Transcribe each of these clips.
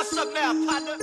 What's up now, partner?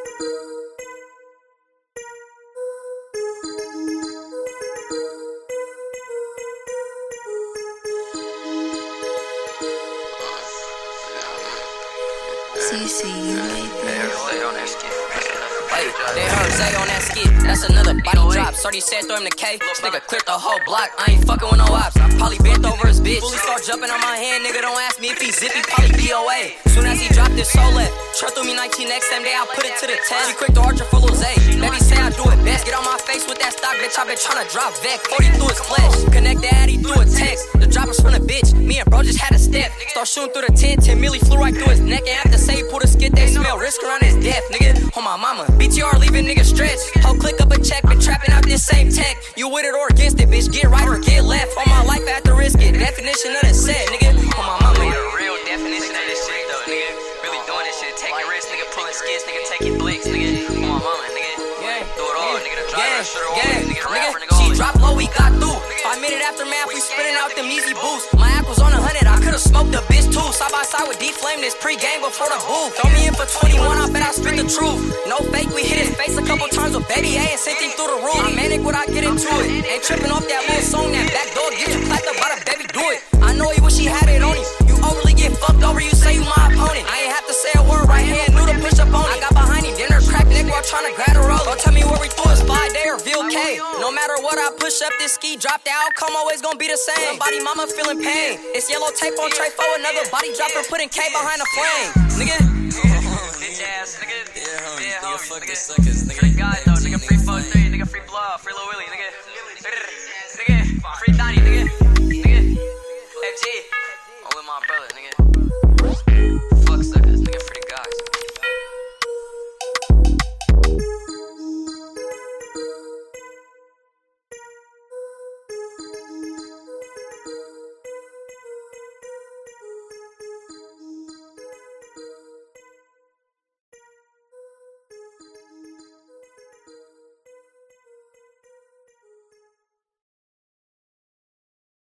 CC, you made this. They heard Zay on that skit, that's another body drop. Sorty said throw him the K, this nigga cleared the whole block. I ain't fucking with no ops, Polly bent over his bitch. Fully start jumping on my hand, nigga don't ask me if he zippy, Polly DOA. Soon as he dropped his soul left, Trust threw me 19 next same day, I put it to the test. She quick to archer for Lil Zay, baby say I do it best. Get on my face with that stock, bitch, I been tryna drop Vec, 40 through his flesh. Connect the addy through a text, the droppers from the bitch, me and bro just had a step. Start shooting through the 10 milli flew right through his neck. And after say he pulled a skit, they smell risk around his death, nigga. On my mama, BTR leaving nigga stretch. Whole click up a check, been trapping out this same tech. You with it or against it, bitch, get right or get left. On my life I have to risk it, definition of the set, nigga. On my mama, the real definition of this shit though, nigga. Really doing this shit, taking risks, nigga, pulling skits, nigga, taking blicks, nigga. On my mama, nigga. Do it all, nigga. The driver, shooter, all nigga, rapper, nigga. She dropped low, we got through. 5 minute aftermath, we spinning out them easy boosts. My act was on 100, I could've smoked a bitch too. Side by side with D-Flame, this pre-game before the booth. Throw me in for 21, I bet I spit the truth. No fake, we hit his face a couple times with Baby A and sent him through the roof. I'm manic when I get into it. Ain't tripping off that little song, that back door get you clapped up by the baby, do it. I know he wish he had it on him. You overly get fucked over, you say you my opponent. I ain't have to say a word, right hand knew to push up on it. I got behind him, dinner crack neck while trying to grab a roll. Don't tell me where we threw his 5-day or VLK. No matter what I push up this ski, drop the outcome always gonna be the same. Body mama feeling pain. It's yellow tape on tray for another body dropper putting K behind the flame. Nigga. Bitch ass, nigga. Yeah, homie. Nigga, fuck the suckers, nigga.